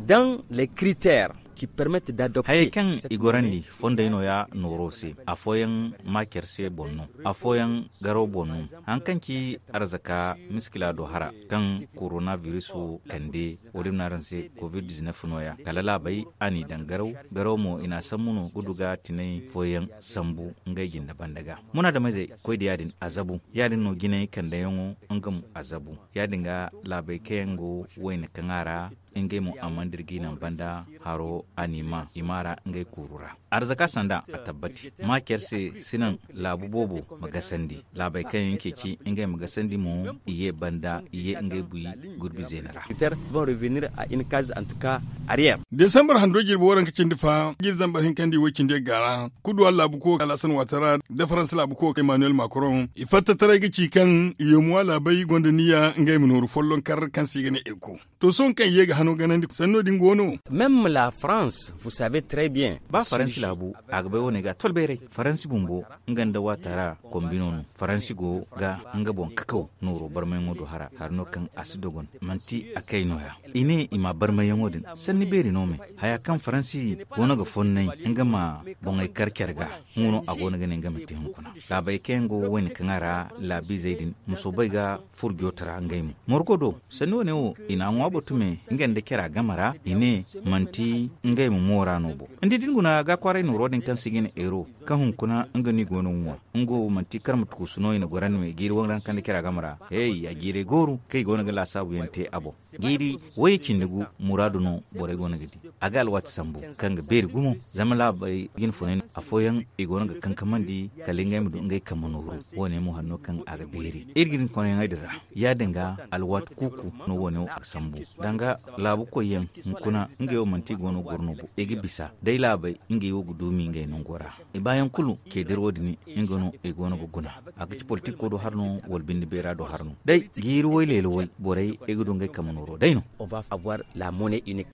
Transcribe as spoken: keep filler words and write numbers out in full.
dans les critères qui permettent d'adopter. Hayakan igorandi fondaino ya norose afoyan makerse bonno afoyan garo bonno hankanki arzaka miskila do hara kan coronavirus kande odin naranse covid dix-neuf noya kalala bai ani dan garo garo mo ina sammuno guduga tinai foyan sambu ngai ginda bandaga muna da mai koi da yadin azabu yadin no ginai kanda yango ngam azabu yadin ga labai kayango wayna kangara ingai mu amandirgi nan banda haro anima imara ngai kurura arzaka sanda a tabbati makiyar se sinan labu bobo magasandi labai kan yanke ki ingai magasandi mu iye banda iye ngai buyi gurbi zenara vont revenir à une case en tout cas arrière. December hando girbo waran kacin difa gizan barhin kandi wakin de gara kudu Allah buko Alassane Ouattara da France la buko Emmanuel Macron ifatta tare gici kan yomuwa labai gondaniya ngai munuru follon kar kan sigane eko to son kan yega hano ganandi sanno dingono. Même la France, vous savez très bien. Ba Faransi labu agbe woni ga tolbere Faransi bumbo nganda Ouattara kombinono Faransi go ga ngabon kakau nuru barmay ngodo hara harno kan asidogon manti akai noya ine ima barmay ngodin sanni beri nome haya kan Faransi gona ga fonnai ngama bongai karkerga ngono agona ga ngama tehun kuna la bay kengo woni kangara la bi zaidin musobai ga furgyo tara ngaimu morgodo sanni woni o ina ngwabo tume ngende kera gamara ine manti ngaimu mora nobo ndi dinguna ga kware no rodin kan sigine ero kan hun kuna ngani gono nwa ngo manti karmatu kusuno ina goran me giri wonran kan kera gamara hey ya gire goru kai gona ga la sabu yente abo giri waye kindugu muradu no bore gona gidi agal wat sambu kanga beri gumo zamala bay gin funen afoyan igona ga kankamandi kalinga mu ngai kamanuru wone mu hanno kan aga beri irgin kono ngadira ya dinga alwat kuku no wone o sambu danga labu koyen kuna ngai o manti gono gorno bo egi bisa dai labai ngai o gudumi ngai non gora e bayan kulu ke derwodini ingono e gono go guna aga ci politique ko do harno wol bindi bera do harno dai giru woy lelo woy boray e gudu ngai kamanuru dai no on va avoir la monnaie unique.